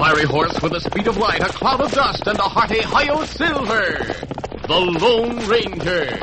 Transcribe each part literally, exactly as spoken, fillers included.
fiery horse with the speed of light, a cloud of dust, and a hearty Hi-Yo Silver, the Lone Ranger.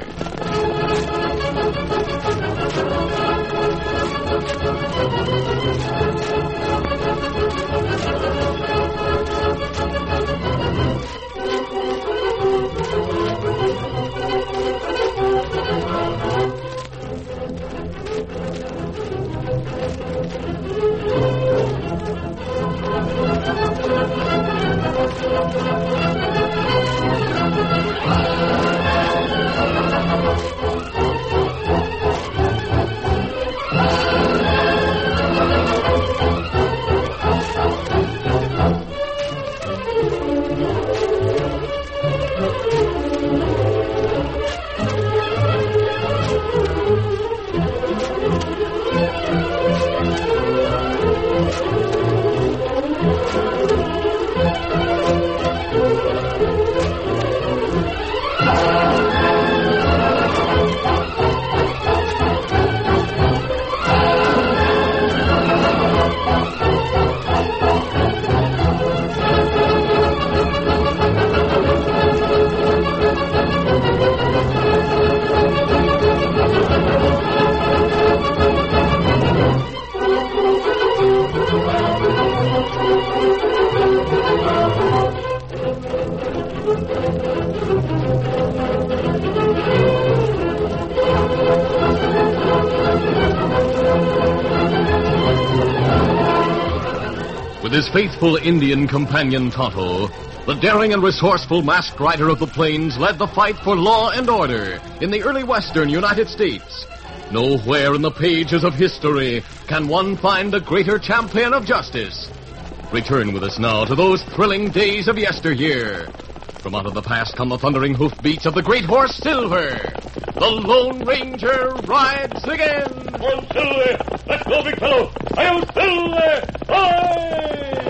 With his faithful Indian companion Tonto, the daring and resourceful masked rider of the plains led the fight for law and order in the early western United States. Nowhere in the pages of history can one find a greater champion of justice. Return with us now to those thrilling days of yesteryear. From out of the past come the thundering hoofbeats of the great horse Silver. The Lone Ranger rides again. Oh, Silver! Let's go, big fellow! Hi-Yo, Silver! Hi!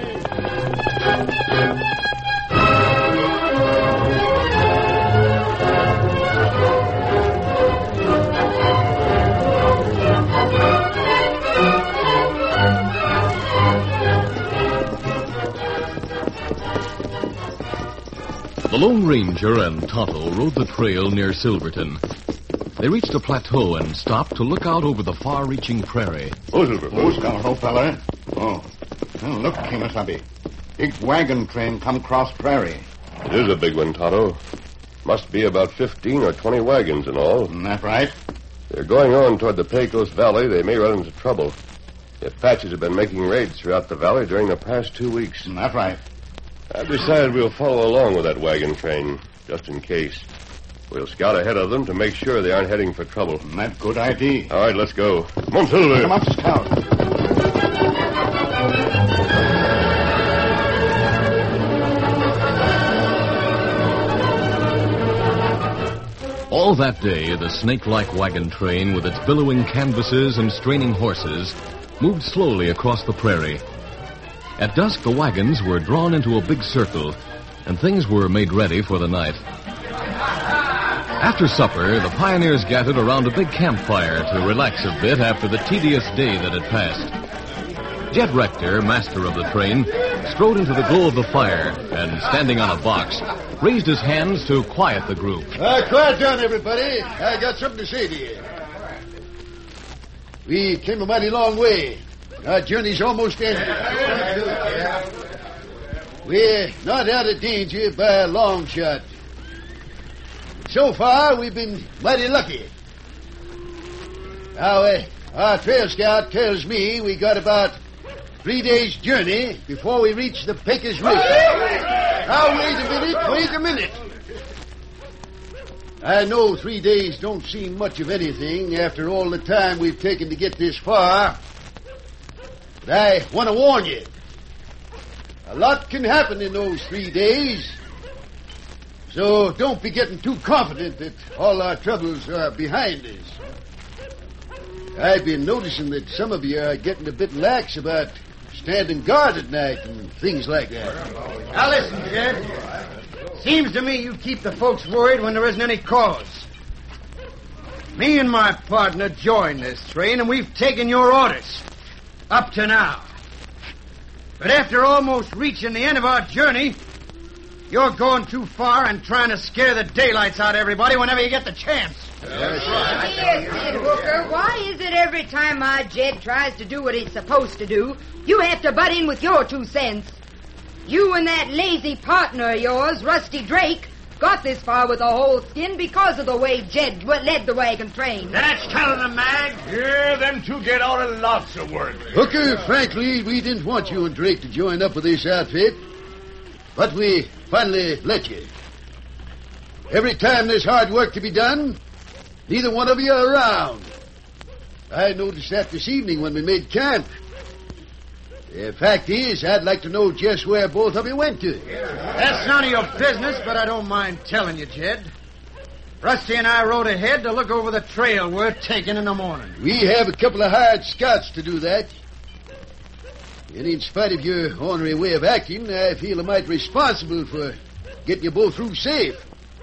The Lone Ranger and Tonto rode the trail near Silverton. They reached a plateau and stopped to look out over the far-reaching prairie. Oh, Silver. Oh, Scout, old fella. Oh. Well, look, Kimasabi. Big wagon train come cross prairie. It is a big one, Tonto. Must be about fifteen or twenty wagons in all. Isn't that right? They're going on toward the Pecos Valley. They may run into trouble. The Apaches have been making raids throughout the valley during the past two weeks. Isn't that right? I've decided we'll follow along with that wagon train, just in case. We'll scout ahead of them to make sure they aren't heading for trouble. Isn't that good idea? All right, let's go. Come on, Silver. Come on, Scout. All that day, the snake-like wagon train, with its billowing canvases and straining horses, moved slowly across the prairie. At dusk, the wagons were drawn into a big circle, and things were made ready for the night. After supper, the pioneers gathered around a big campfire to relax a bit after the tedious day that had passed. Jet Rector, master of the train, strode into the glow of the fire and, standing on a box, raised his hands to quiet the group. Uh, quiet down, everybody. I got something to say to you. We came a mighty long way. Our journey's almost ended. We're not out of danger by a long shot. So far, we've been mighty lucky. Now, uh, our trail scout tells me we got about three days' journey before we reach the Pecos River. Now, wait a minute, wait a minute. I know three days don't seem much of anything after all the time we've taken to get this far. But I want to warn you. A lot can happen in those three days. So don't be getting too confident that all our troubles are behind us. I've been noticing that some of you are getting a bit lax about standing guard at night and things like that. Now listen, Jed. Seems to me you keep the folks worried when there isn't any cause. Me and my partner joined this train, and we've taken your orders. Up to now. But after almost reaching the end of our journey, you're going too far and trying to scare the daylights out of everybody whenever you get the chance. Here, Sid Hooker, why is it every time my Jed tries to do what he's supposed to do, you have to butt in with your two cents? You and that lazy partner of yours, Rusty Drake, got this far with a whole skin because of the way Jed led the wagon train. That's telling them, Mag. Yeah, them two get out of lots of work. Hooker, frankly, we didn't want you and Drake to join up with this outfit, but we finally let you. Every time there's hard work to be done, neither one of you are around. I noticed that this evening when we made camp. The fact is, I'd like to know just where both of you went to. That's none of your business, but I don't mind telling you, Jed. Rusty and I rode ahead to look over the trail we're taking in the morning. We have a couple of hired scouts to do that. And in spite of your ornery way of acting, I feel a mite responsible for getting you both through safe.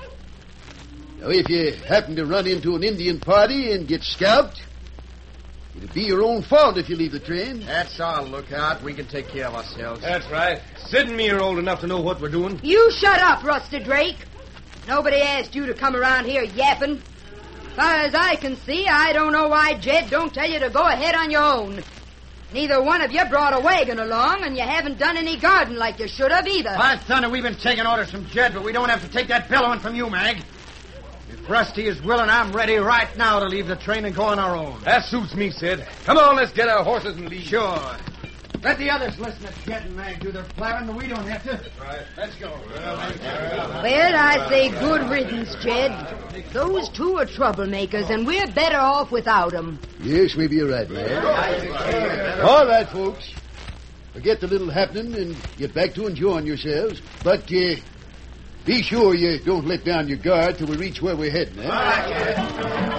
Now, if you happen to run into an Indian party and get scalped, it'll be your own fault if you leave the train. That's our lookout. We can take care of ourselves. That's right. Sid and me are old enough to know what we're doing. You shut up, Rusty Drake. Nobody asked you to come around here yapping. As far as I can see, I don't know why Jed don't tell you to go ahead on your own. Neither one of you brought a wagon along, and you haven't done any garden like you should have either. By thunder, we've been taking orders from Jed, but we don't have to take that bellowing from you, Mag. If Rusty is willing, I'm ready right now to leave the train and go on our own. That suits me, Sid. Come on, let's get our horses and leave. Sure. Let the others listen to Jed and Mag do their plowing, but we don't have to. That's right. Let's go. Well, I say good riddance, Jed. Those two are troublemakers, and we're better off without them. Yes, maybe you're right, man. All right, folks. Forget the little happening and get back to enjoying yourselves. But uh, be sure you don't let down your guard till we reach where we're heading, eh?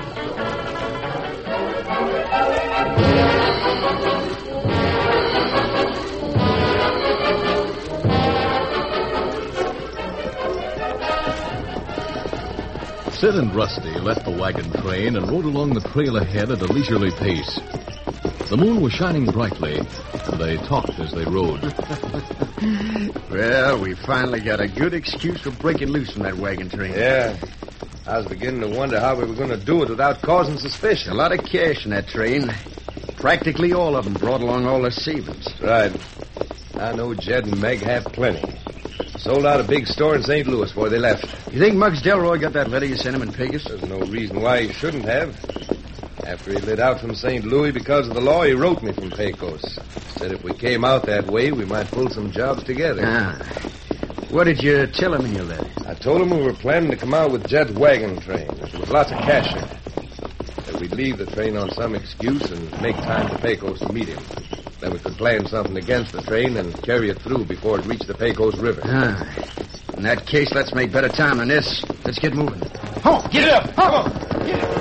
Sid and Rusty left the wagon train and rode along the trail ahead at a leisurely pace. The moon was shining brightly, and they talked as they rode. Well, we finally got a good excuse for breaking loose from that wagon train. Yeah. I was beginning to wonder how we were going to do it without causing suspicion. A lot of cash in that train. Practically all of them brought along all their savings. Right. I know Jed and Meg have plenty. Sold out a big store in Saint Louis before they left. You think Muggs Delroy got that letter you sent him in Pecos? There's no reason why he shouldn't have. After he lit out from Saint Louis because of the law, he wrote me from Pecos. Said if we came out that way, we might pull some jobs together. Ah. What did you tell him in your letter? I told him we were planning to come out with Jed's wagon train. There was lots of cash in it. That we'd leave the train on some excuse and make time to Pecos to meet him. Then we could plan something against the train and carry it through before it reached the Pecos River. Ah. In that case, let's make better time than this. Let's get moving. Oh, get up! Come on! Get up!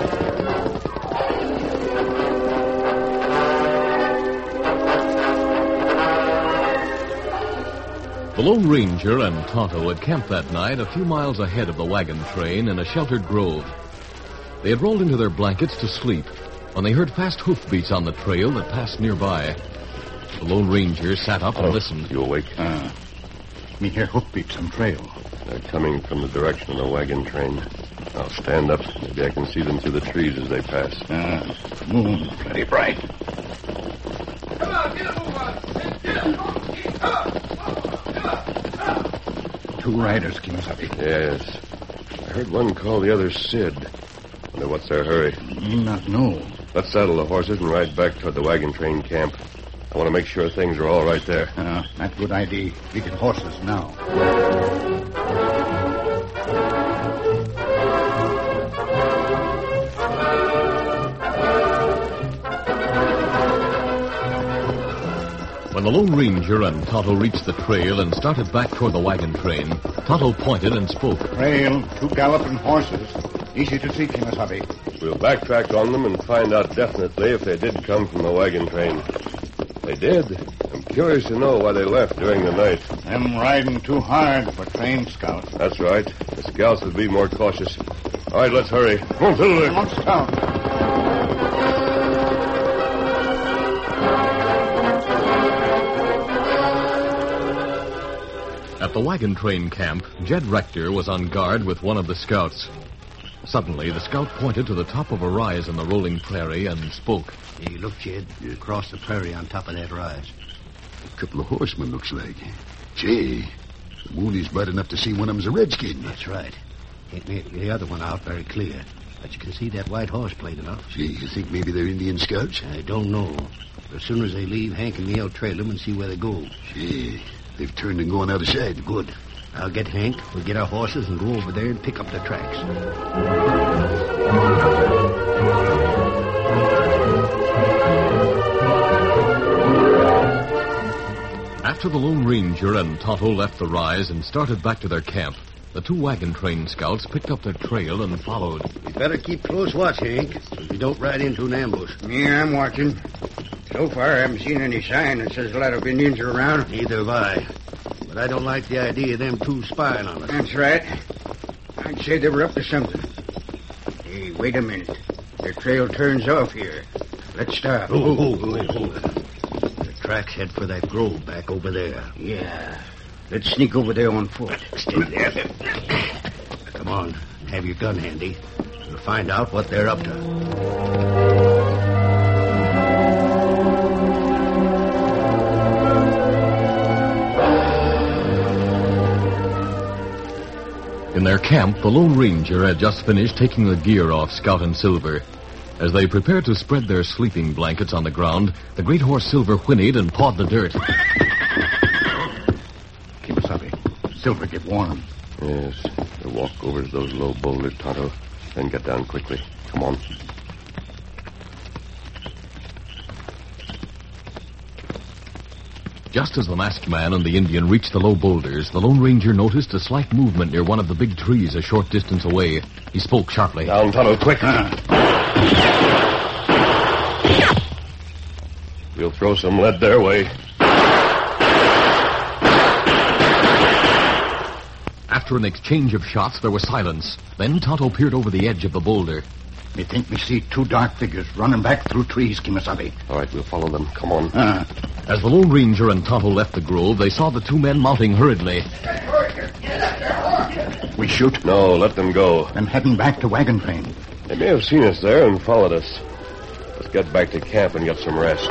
The Lone Ranger and Tonto had camped that night a few miles ahead of the wagon train in a sheltered grove. They had rolled into their blankets to sleep when they heard fast hoofbeats on the trail that passed nearby. The Lone Ranger sat up and Oh, listened. You awake? Ah. Me hear hoofbeats on trail. They're coming from the direction of the wagon train. I'll stand up. Maybe I can see them through the trees as they pass. Ah. Moon plenty bright. Come on, get a move on! Get up! Come on! Two riders, Kimasabi. Yes. I heard one call the other Sid. Wonder what's their hurry. Me not know. Let's saddle the horses and ride back toward the wagon train camp. I want to make sure things are all right there. Ah, that good idea. We get horses now. When the Lone Ranger and Tonto reached the trail and started back toward the wagon train, Tonto pointed and spoke. Trail, two galloping horses. Easy to see, Kimasabi. We'll backtrack on them and find out definitely if they did come from the wagon train. They did. I'm curious to know why they left during the night. Them riding too hard for trained scouts. That's right. The scouts would be more cautious. All right, let's hurry. Come on, Fiddler. Come on, scout. At the wagon train camp, Jed Rector was on guard with one of the scouts. Suddenly, the scout pointed to the top of a rise in the rolling prairie and spoke. Hey, look, Jed. Across the prairie on top of that rise. A couple of horsemen, looks like. Gee, the moon is bright enough to see one of them's a redskin. That's right. Can't make the other one out very clear. But you can see that white horse plain enough. Gee, you think maybe they're Indian scouts? I don't know. But as soon as they leave, Hank and me'll trail them and see where they go. Gee, they've turned and gone out of sight. Good. I'll get Hank, we'll get our horses and go over there and pick up the tracks. After the Lone Ranger and Tonto left the rise and started back to their camp, the two wagon train scouts picked up their trail and followed. We better keep close watch, Hank, so we don't ride into an ambush. Yeah, I'm watching. So far, I haven't seen any sign that says a lot of Indians are around. Neither have I. But I don't like the idea of them two spying on us. That's right. I'd say they were up to something. Hey, wait a minute. Their trail turns off here. Let's stop. Oh, oh, oh, oh. The tracks head for that grove back over there. Yeah. Let's sneak over there on foot. Stay there. Come on. Have your gun handy. We'll find out what they're up to. In their camp, the Lone Ranger had just finished taking the gear off Scout and Silver. As they prepared to spread their sleeping blankets on the ground, the great horse Silver whinnied and pawed the dirt. Kimasabi, Silver, get warm. Yes, we'll walk over to those low boulders, Tonto, then get down quickly. Come on. Just as the masked man and the Indian reached the low boulders, the Lone Ranger noticed a slight movement near one of the big trees a short distance away. He spoke sharply. Down, Tonto, quick. Uh. We'll throw some lead their way. After an exchange of shots, there was silence. Then Tonto peered over the edge of the boulder. Me think me see two dark figures running back through trees, Kimasabi. All right, we'll follow them. Come on. Uh. As the Lone Ranger and Tonto left the grove, they saw the two men mounting hurriedly. We shoot? No, let them go. I'm heading back to wagon train. They may have seen us there and followed us. Let's get back to camp and get some rest.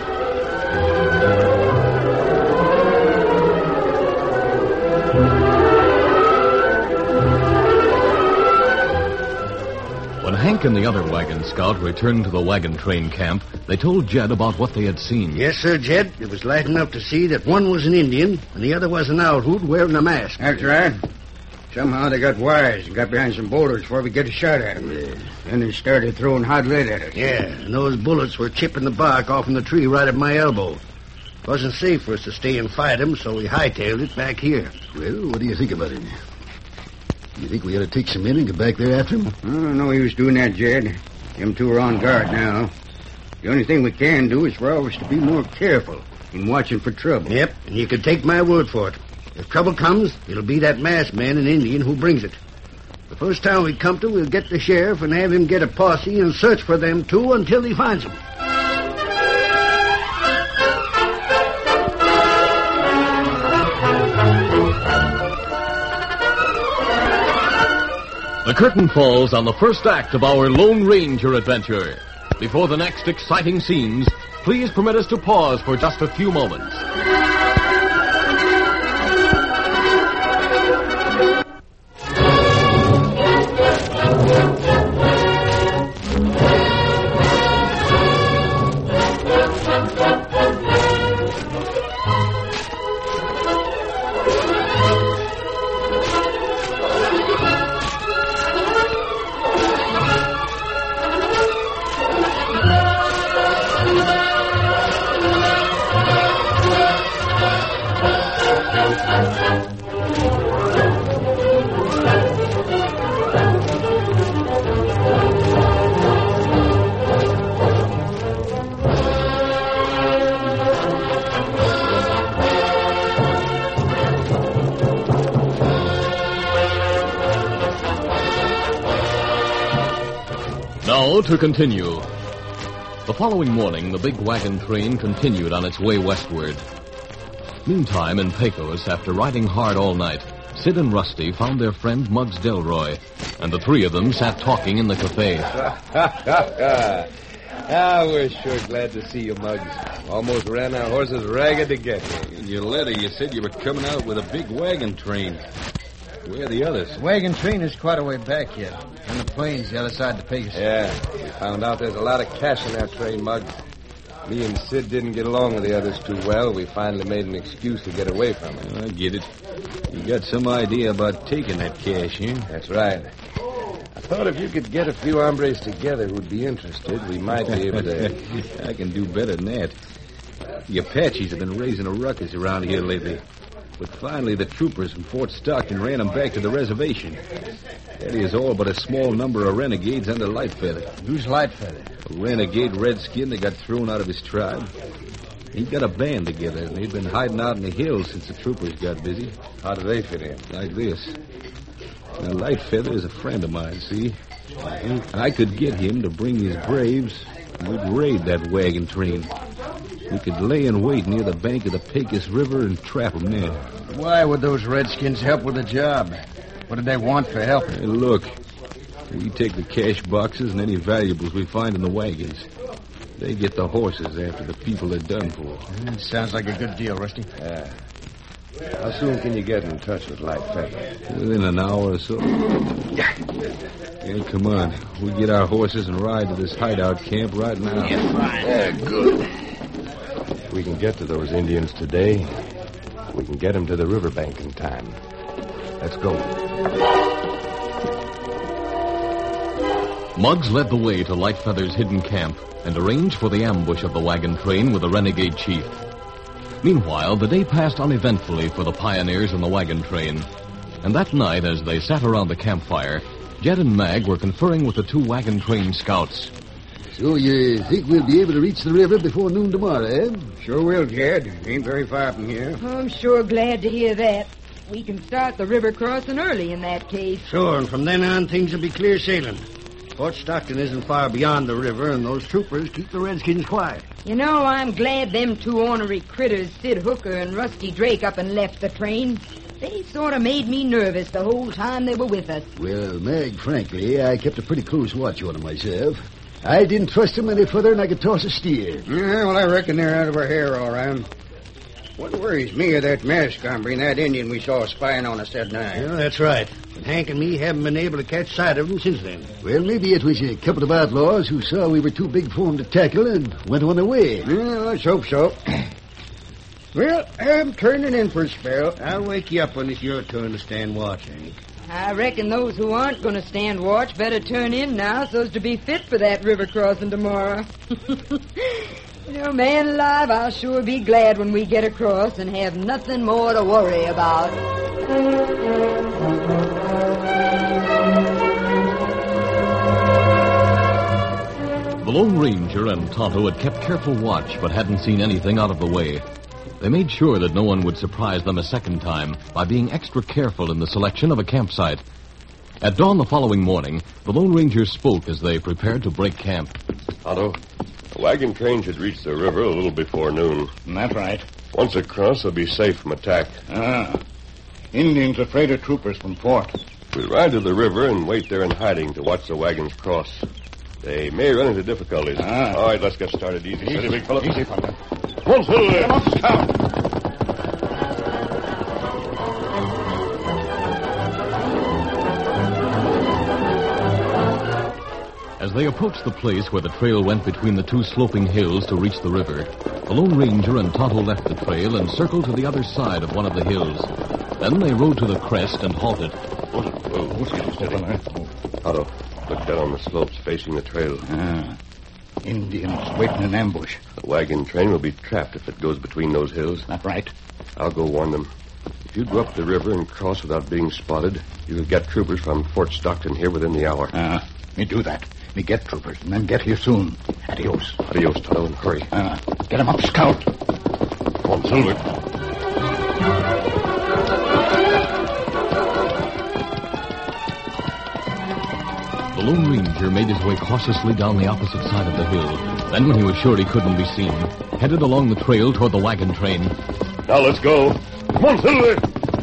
When Hank and the other wagon scout returned to the wagon train camp, they told Jed about what they had seen. Yes, sir, Jed. It was light enough to see that one was an Indian and the other was an outhoot wearing a mask. That's right. Somehow they got wise and got behind some boulders before we get a shot at them. Yeah. Then they started throwing hot lead at us. Yeah, and those bullets were chipping the bark off in the tree right at my elbow. Wasn't safe for us to stay and fight them, so we hightailed it back here. Well, what do you think about it? You think we ought to take some men and get back there after him? I don't know he was doing that, Jed. Them two are on guard now. The only thing we can do is for always to be more careful in watching for trouble. Yep, and you can take my word for it. If trouble comes, it'll be that masked man and Indian who brings it. The first town we come to, we'll get the sheriff and have him get a posse and search for them two until he finds them. The curtain falls on the first act of our Lone Ranger adventure. Before the next exciting scenes, please permit us to pause for just a few moments. Now to continue. The following morning, the big wagon train continued on its way westward. Meantime, in Pecos, after riding hard all night, Sid and Rusty found their friend Muggs Delroy, and the three of them sat talking in the cafe. Ah, we're sure glad to see you, Muggs. Almost ran our horses ragged to get here. In your letter, you said you were coming out with a big wagon train. Where are the others? The wagon train is quite a way back yet. On the plains the other side of the Pecos. Yeah, we found out there's a lot of cash in that train, Muggs. Me and Sid didn't get along with the others too well. We finally made an excuse to get away from it. I get it. You got some idea about taking that cash, huh? That's right. I thought if you could get a few hombres together who'd be interested, we might be able to... I can do better than that. The Apaches have been raising a ruckus around here lately. But finally, the troopers from Fort Stockton ran them back to the reservation. That is all but a small number of renegades under Lightfeather. Who's Lightfeather? A renegade redskin that got thrown out of his tribe. He got a band together, and they've been hiding out in the hills since the troopers got busy. How do they fit in? Like this. Now, Lightfeather is a friend of mine, see? I could get him to bring his braves, and we'd raid that wagon train. We could lay in wait near the bank of the Pecos River and trap them there. Why would those redskins help with the job? What did they want for help? Hey, look, we take the cash boxes and any valuables we find in the wagons. They get the horses after the people are done for. Mm, sounds like a good deal, Rusty. Yeah. How soon can you get in touch with Lightfeather? Within an hour or so. Yeah, come on. We get our horses and ride to this hideout camp right now. Yeah, fine. Yeah, good. If we can get to those Indians today, we can get them to the riverbank in time. Let's go. Muggs led the way to Lightfeather's hidden camp and arranged for the ambush of the wagon train with the renegade chief. Meanwhile, the day passed uneventfully for the pioneers in the wagon train. And that night, as they sat around the campfire, Jed and Mag were conferring with the two wagon train scouts. So you think we'll be able to reach the river before noon tomorrow, eh? Sure will, Jed. Ain't very far from here. I'm sure glad to hear that. We can start the river crossing early in that case. Sure, and from then on, things will be clear sailing. Fort Stockton isn't far beyond the river, and those troopers keep the redskins quiet. You know, I'm glad them two ornery critters, Sid Hooker and Rusty Drake, up and left the train. They sort of made me nervous the whole time they were with us. Well, Meg, frankly, I kept a pretty close watch on them myself. I didn't trust them any further than I could toss a steer. Yeah, well, I reckon they're out of our hair, all right. What worries me is that masked hombre and that Indian we saw spying on us that night. Yeah, that's right. But Hank and me haven't been able to catch sight of them since then. Well, maybe it was a couple of outlaws who saw we were too big for them to tackle and went on their way. Yeah, let's hope so. Well, I'm turning in for a spell. I'll wake you up when it's your turn to stand watch, Hank. I reckon those who aren't going to stand watch better turn in now so as to be fit for that river crossing tomorrow. You know, man alive, I'll sure be glad when we get across and have nothing more to worry about. The Lone Ranger and Tonto had kept careful watch but hadn't seen anything out of the way. They made sure that no one would surprise them a second time by being extra careful in the selection of a campsite. At dawn the following morning, the Lone Ranger spoke as they prepared to break camp. Tonto, the wagon train should reach the river a little before noon. That's right. Once across, they'll be safe from attack. Ah. Indians afraid of troopers from fort. We'll ride to the river and wait there in hiding to watch the wagons cross. They may run into difficulties. Ah. All right, let's get started. Easy, steady, big fella. Easy, fella. One, two, there. Come on, scout. As they approached the place where the trail went between the two sloping hills to reach the river, the Lone Ranger and Tonto left the trail and circled to the other side of one of the hills. Then they rode to the crest and halted. Whoa, whoa, steady. Tonto, look down on the slopes facing the trail. Ah. Indians waiting in ambush. The wagon train will be trapped if it goes between those hills. That's right. I'll go warn them. If you go up the river and cross without being spotted, you will get troopers from Fort Stockton here within the hour. Ah, me do that. Me get troopers, and then get here soon. Adios. Adios, Tonto, and hurry. Ah, get him up, scout. Come on, Silver. The Lone Ranger made his way cautiously down the opposite side of the hill. Then, when he was sure he couldn't be seen, headed along the trail toward the wagon train. Now let's go. Come on, Silver.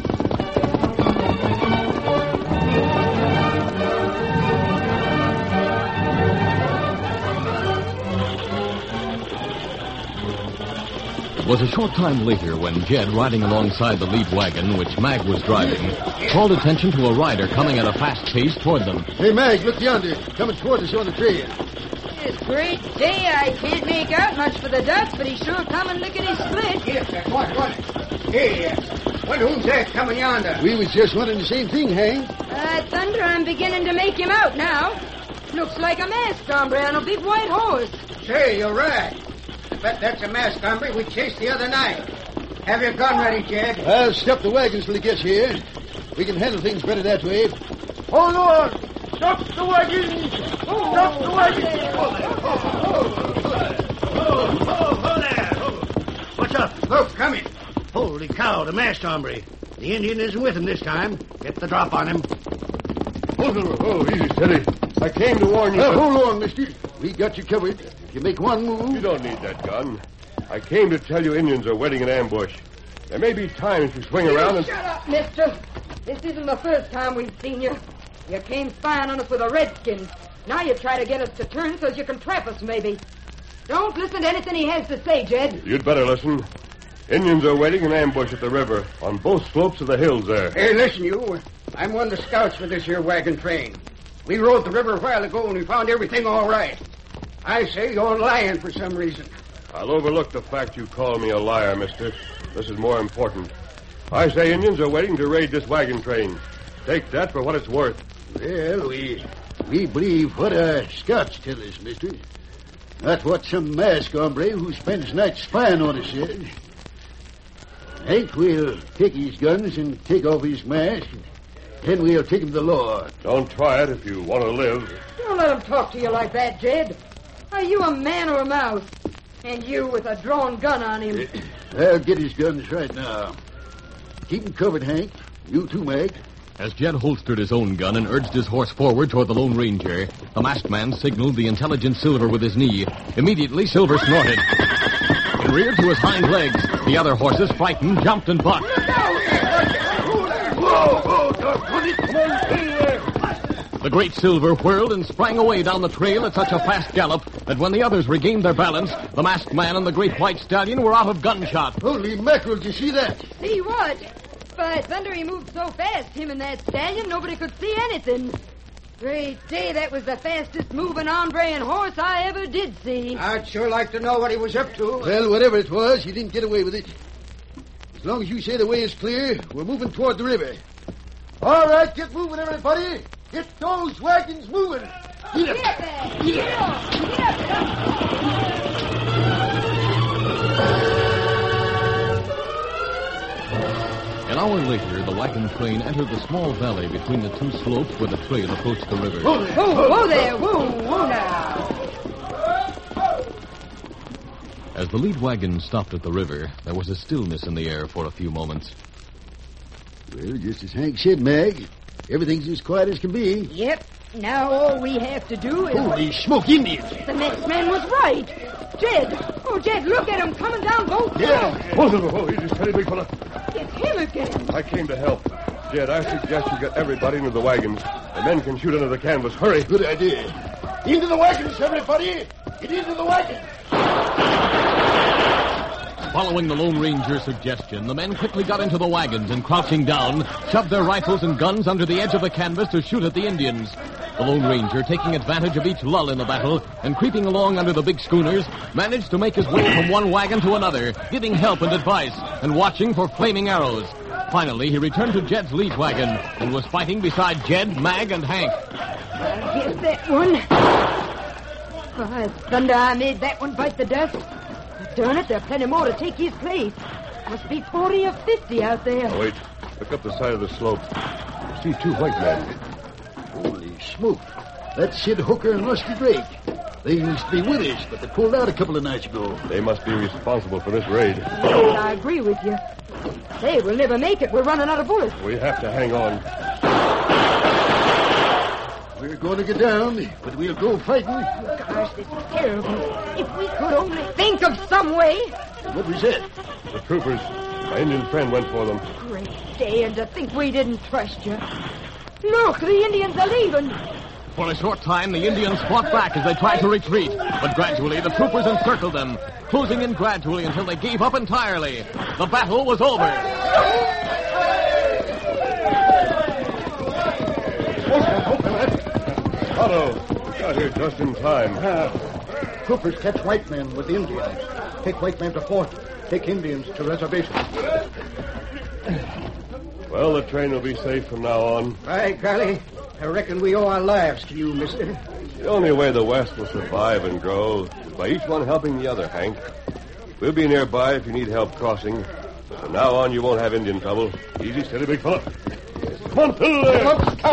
It was a short time later when Jed, riding alongside the lead wagon, which Mag was driving, called attention to a rider coming at a fast pace toward them. Hey, Mag, look yonder. Coming toward us on the trail. It's a great day. I can't make out much for the dust, but he's sure coming lickety split. Yes, sir. What, what? Hey, uh, what, who's that coming yonder? We was just wondering the same thing, Hank. Uh, Thunder, I'm beginning to make him out now. Looks like a masked hombre on a big white horse. Say, you're right. I bet that's a masked hombre we chased the other night. Have your gun ready, Jed. I'll stop the wagons till he gets here. We can handle things better that way. Hold on! Stop the wagons! Stop the wagons! Hold there! Oh, oh, there! What's up? Look, coming. Holy cow, the masked hombre. The Indian isn't with him this time. Get the drop on him. Hold on. Oh, easy, steady. I came to warn you. Uh, but... hold on, mister. We got you covered. If you make one move... You don't need that gun. I came to tell you Indians are waiting in ambush. There may be times you swing around and... Shut up, mister. This isn't the first time we've seen you. You came spying on us with a redskin. Now you try to get us to turn so you can trap us, maybe. Don't listen to anything he has to say, Jed. You'd better listen. Indians are waiting in ambush at the river on both slopes of the hills there. Hey, listen, you. I'm one of the scouts for this here wagon train. We rode the river a while ago and we found everything all right. I say you're lying for some reason. I'll overlook the fact you call me a liar, mister. This is more important. I say Indians are waiting to raid this wagon train. Take that for what it's worth. Well, we we believe what our scouts tell us, mister. Not what some masked hombre who spends nights spying on us says. Hank, we'll take his guns and take off his mask. Then we'll take him to the law. Don't try it if you want to live. Don't let him talk to you like that, Jed. Are you a man or a mouse? And you with a drawn gun on him. I'll get his guns right now. Keep him covered, Hank. You too, Mag. As Jed holstered his own gun and urged his horse forward toward the Lone Ranger, the masked man signaled the intelligent Silver with his knee. Immediately, Silver snorted. And reared to his hind legs. The other horses, frightened, jumped and bucked. Whoa, whoa, doggone it. Come on, stay there. The great Silver whirled and sprang away down the trail at such a fast gallop that when the others regained their balance, the masked man and the great white stallion were out of gunshot. Holy mackerel, did you see that? See what? By thunder, he moved so fast, him and that stallion, nobody could see anything. Great day, that was the fastest moving hombre and horse I ever did see. I'd sure like to know what he was up to. Well, whatever it was, he didn't get away with it. As long as you say the way is clear, we're moving toward the river. All right, get moving, everybody. Get those wagons moving. Get up. Get up there. Get up. Get up. Get up. An hour later, the wagon train entered the small valley between the two slopes where the trail approached the river. Whoa, whoa, whoa there. Whoa, whoa now. As the lead wagon stopped at the river, there was a stillness in the air for a few moments. Well, just as Hank said, Mag, everything's as quiet as can be. Yep. Now all we have to do is... Holy smoke, Indians! The next man was right. Jed. Oh, Jed, look at him coming down both Yeah. sides. Hold on. Oh, easy, steady, big fella. It's him again. I came to help. Jed, I suggest you get everybody into the wagons. The men can shoot under the canvas. Hurry. Good idea. Into the wagons, everybody! Get into the wagons! Following the Lone Ranger's suggestion, the men quickly got into the wagons and, crouching down, shoved their rifles and guns under the edge of the canvas to shoot at the Indians. The Lone Ranger, taking advantage of each lull in the battle and creeping along under the big schooners, managed to make his way from one wagon to another, giving help and advice and watching for flaming arrows. Finally, he returned to Jed's lead wagon and was fighting beside Jed, Mag, and Hank. I'll get that one. By thunder, I made that one bite the dust. Darn it, there are plenty more to take his place. Must be forty or fifty out there. Oh, wait. Look up the side of the slope. I see two white men. Holy smoke. That's Sid Hooker and Rusty Drake. They used to be with us, but they pulled out a couple of nights ago. They must be responsible for this raid. Yes, I agree with you. Say, we'll never make it. We're running out of bullets. We have to hang on. We're going to get down, but we'll go fighting. Gosh, this is terrible. If we could only think of some way. What was that? The troopers. My Indian friend went for them. Great day, and to think we didn't trust you. Look, the Indians are leaving. For a short time, the Indians fought back as they tried to retreat, but gradually the troopers encircled them, closing in gradually until they gave up entirely. The battle was over. Otto, got here just in time. Uh, troopers catch white men with Indians. Take white men to fort. Take Indians to reservation. Well, the train will be safe from now on. By golly, I reckon we owe our lives to you, mister. The only way the West will survive and grow is by each one helping the other, Hank. We'll be nearby if you need help crossing. From now on, you won't have Indian trouble. Easy, steady, big fella. Come on, fill there.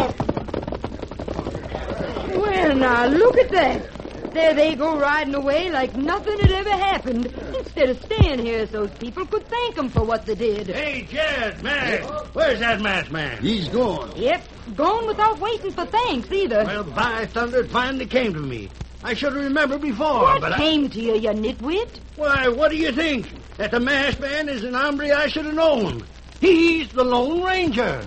Well, now, look at that. There they go riding away like nothing had ever happened, instead of staying here so people could thank them for what they did. Hey, Jed, man, where's that masked man? He's gone. Yep, gone without waiting for thanks either. Well, by thunder, it finally came to me. I should have remembered before, what but came to you, you nitwit? I... Why, what do you think? That the masked man is an hombre I should have known. He's the Lone Ranger.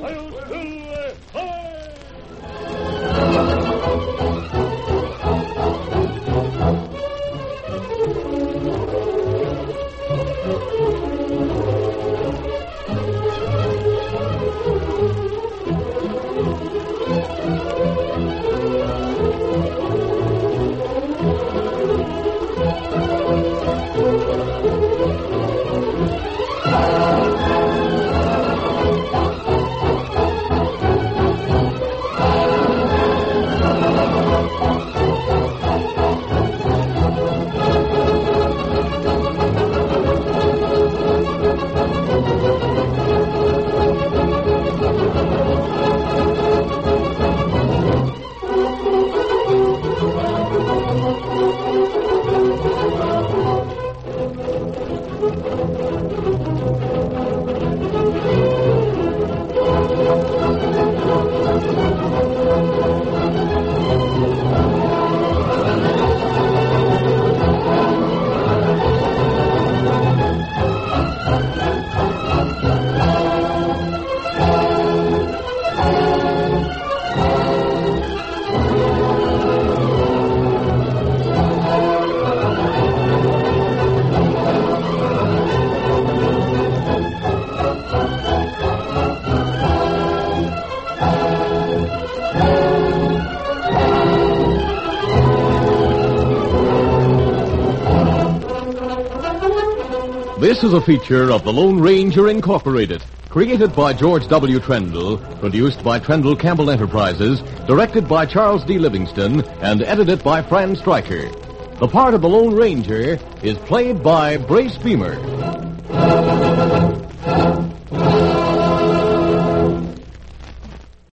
This is a feature of the Lone Ranger Incorporated, created by George W. Trendle, produced by Trendle Campbell Enterprises, directed by Charles D. Livingston, and edited by Fran Stryker. The part of the Lone Ranger is played by Brace Beamer.